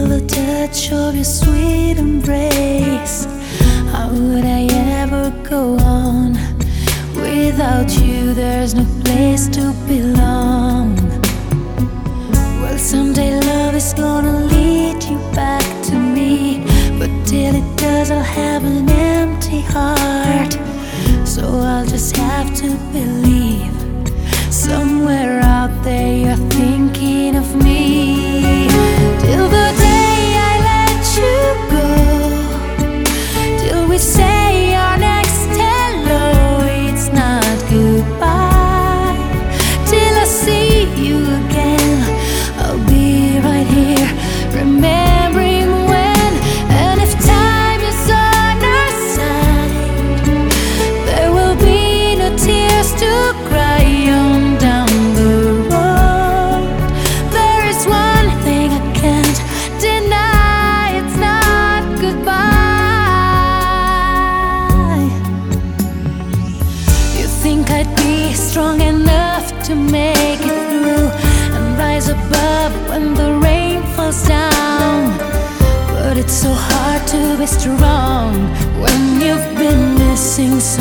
feel the touch of your sweet embrace. How would I ever go on? Without you, there's no place to belong. Well, someday love is gonna lead you back to me, but till it does, I'll have an empty heart. So I'll just have to believe somewhere out there you're thinking of me. Till the day I let you go, till we say our next hello, it's not goodbye. Till I see you again, I'll be right here, remembering when. And if time is on our side, there will be no tears to cry on down the road. There is one thing I can't deny, it's not goodbye. You think I'd be strong enough to make it through and rise above when the rain falls down, but it's so hard to be strong when you've been missing so